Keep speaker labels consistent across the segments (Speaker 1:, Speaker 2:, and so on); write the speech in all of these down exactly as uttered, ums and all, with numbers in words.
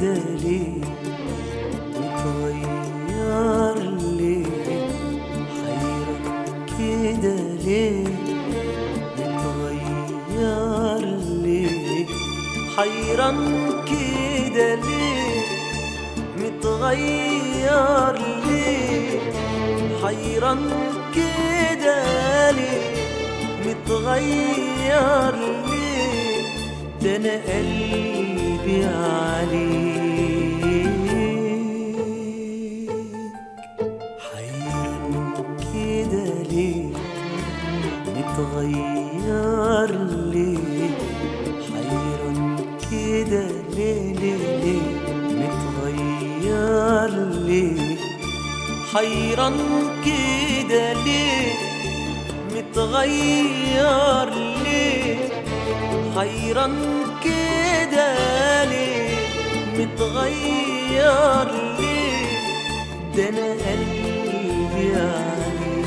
Speaker 1: كده ليه؟ متغير ليه؟ حيرك كده ليه؟ متغير ليه؟ حيران كده ليه؟ متغير ليه؟ حيران كده ليه؟ متغير ليه؟ ده انا قلبي عليك حيران كده ليه؟ متغير ليه؟ حيران كده ليه ليه ليه؟ متغير ليه؟ حيران كده ليه؟ متغير ليه؟ حيران كده ليه؟ متغير ليه؟ ده انا قلبي عليك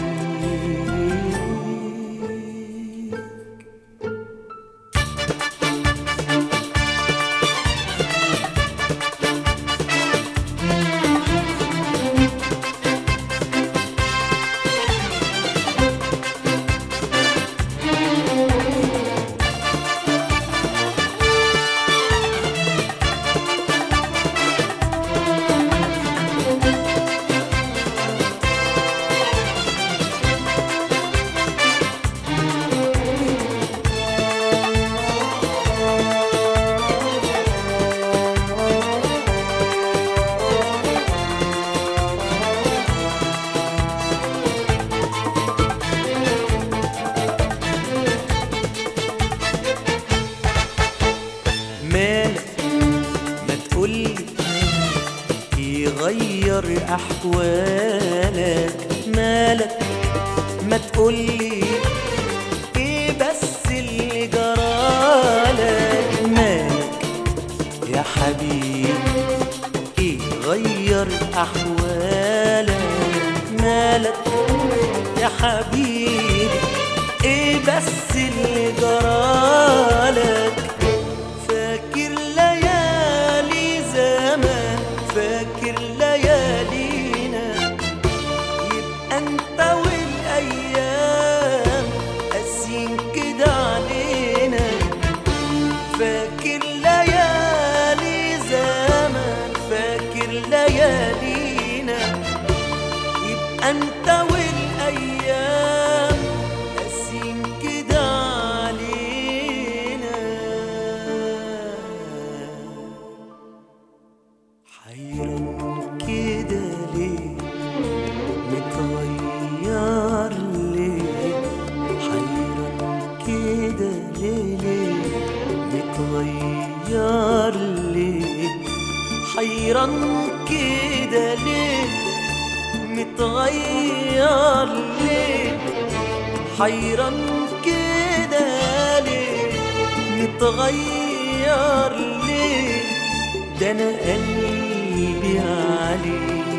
Speaker 1: يغير أحوالك مالك ما تقولي إيه بس اللي جرالك مالك يا حبيبي إيه غير أحوالك مالك يا حبيبي إيه بس اللي جرالك فاكر ليالي زمان فاكر ليالينا يبقى انت والايام قاسيين كده علينا فاكر ليالي زمان فاكر ليالينا يبقى انت والايام قاسيين كده علينا حيران كده ليه؟ متغير ليه؟ حيران كده ليه ليه؟ متغير ليه؟ حيران كده ليه؟ متغير ليه؟ حيران كده ليه؟ متغير ليه؟ ده انا قلبي عليك